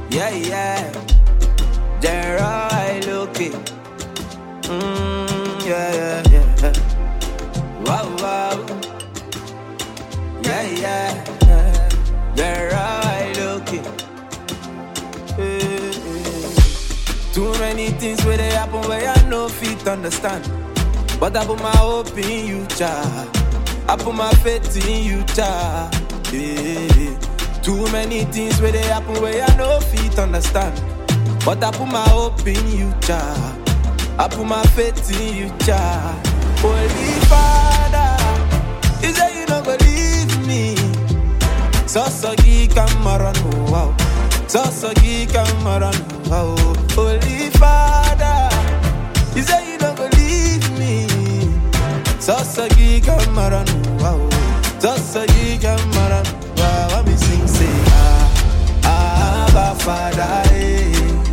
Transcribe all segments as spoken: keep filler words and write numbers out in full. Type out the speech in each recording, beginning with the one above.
Yeah, yeah. There I look it. Mm, yeah, yeah, yeah. Wow, wow. Yeah, yeah. There I look it. Too many things where they happen where I no fit understand. But I put my hope in you, child. I put my faith in you, child. Yeah. Too many things where they happen where I no fit understand. But I put my hope in you, child. I put my faith in you, child. Holy Father, you say you don't believe me. So so geek and maran, wow. So so geek and maran, wow. Holy Father, you say you don't believe me. So so geek and maran, wow. So so geek and maran, wow. I me sing say ah ah, Abba Father, eh.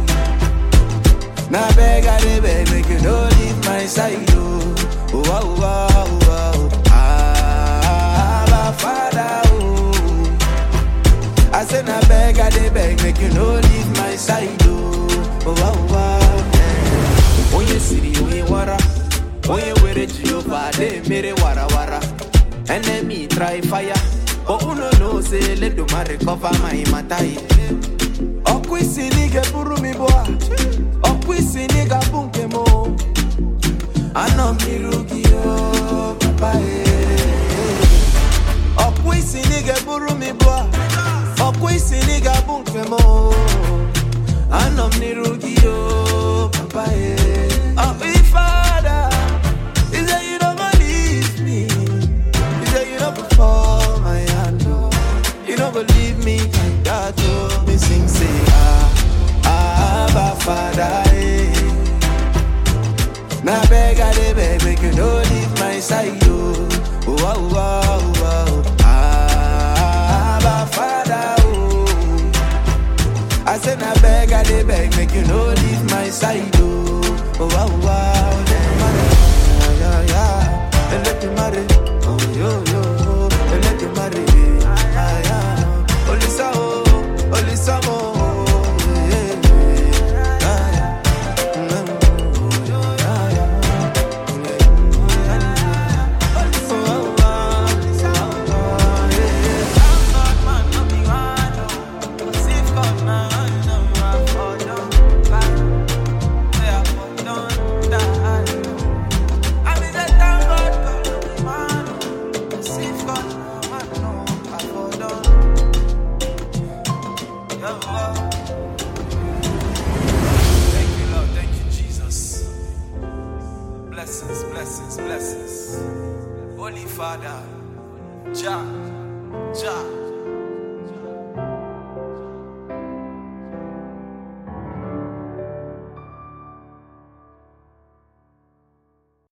Now beg I dey beg, make you no leave my side, oh. Oh, oh, oh, oh. Ah, Abba Father, oh. I say now beg I dey beg, make you no leave my side, oh. Oh, oh, oh, yeah. When you see the way wara, when you wear it Jehovah, they made it wara wara. Enemy try fire, but who no know say let do my recover my matai. Okwisi nige buru mi boa, okwisi niga bunke mo. Ano mirugi yo papa eh. Okwisi nige buru mi boa, okwisi niga bunke mo. Ano mirugi yo papa eh. Oh, if Father, is that you don't believe me? Is that you don't perform my hand? You don't believe me like that, oh. Me sing say ah, ah, Abba Father, eh. Now beg I dey beg, make you no leave my side, oh. Oh, oh, oh, oh. Ah, Abba Father, oh. I say now beg I dey beg, make you no leave my side, oh. Oh, oh, oh, yeah, yeah, yeah. And let me marry, oh, yo, yo, and let me marry. Olisa oh, Olisa mo, yeah, yeah, blessings, blessings, blessings. Holy Father, Jah, Jah.